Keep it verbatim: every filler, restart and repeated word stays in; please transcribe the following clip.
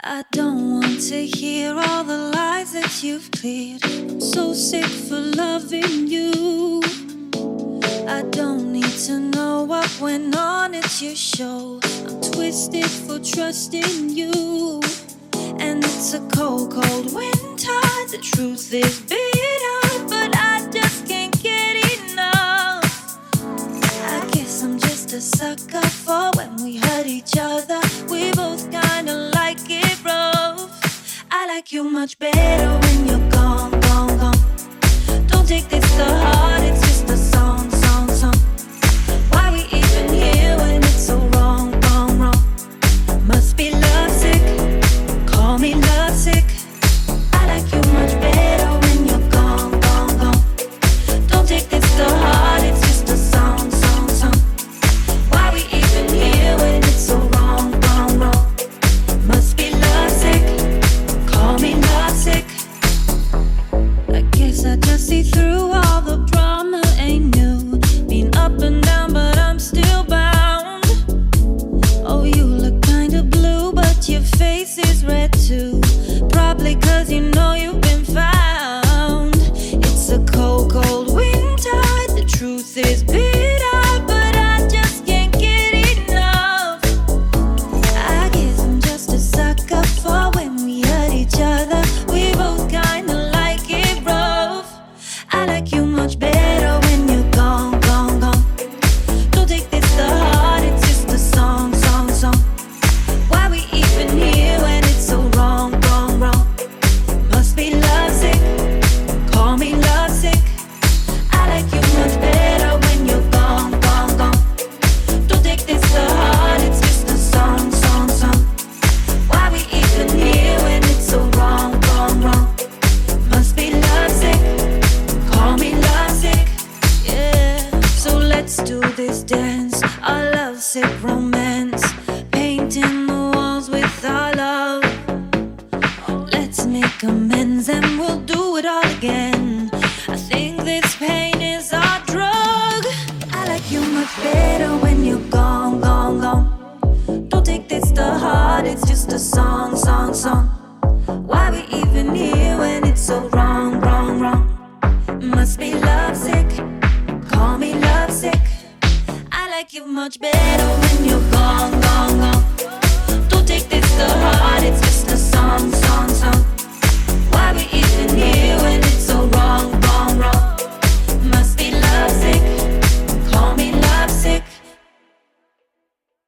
I don't want to hear all the lies that you've cleared. I'm so sick for loving you. I don't need to know what went on at your show. I'm twisted for trusting you. And it's a cold, cold winter. The truth is bitter, but I just can't get enough. I guess I'm just a sucker for when we hurt each other. We both kinda like it rough. I like you much better when you're gone, gone, gone. Don't take this to heart, it's just a song, song, song. Why we even here when it's so wrong, wrong, wrong? Must be lovesick, call me lovesick. I like you much better when you're gone, gone, gone. Don't take this to heart, it's just a song, song, song. Why we even here when it's so wrong, wrong, wrong? Must be lovesick, call me lovesick. I guess I just see through all the drama, ain't new. Been up and down, but I'm still bound. Oh, you look kinda blue, but your face is red too. Probably cause you know you've been found. It's a cold, cold winter. The truth is bitter, but I just can't get enough. I guess I'm just a sucker for when we hurt each other. We both kinda like it rough. I like you much better when you're gone, gone, gone. Don't take this to heart, it's just a song, song, song. Why we even here when it's so wrong, wrong, wrong? Must be lovesick, call me lovesick. I like you much better when you're gone, gone, gone. Don't take this to heart, it's just a song, song, song. Why we even here when it's so wrong, wrong, wrong? Must be lovesick, call me lovesick. Yeah, so let's do this dance, our lovesick romance. Painting the walls with our love. Let's make amends and we'll do it all again. I think this pain is our drug. I like you much better when you're gone, gone, gone. Don't take this to heart, it's just a song, song, song. Why we even here when it's so wrong, wrong, wrong? Must be lovesick, call me lovesick. I like you much better when you're gone, gone.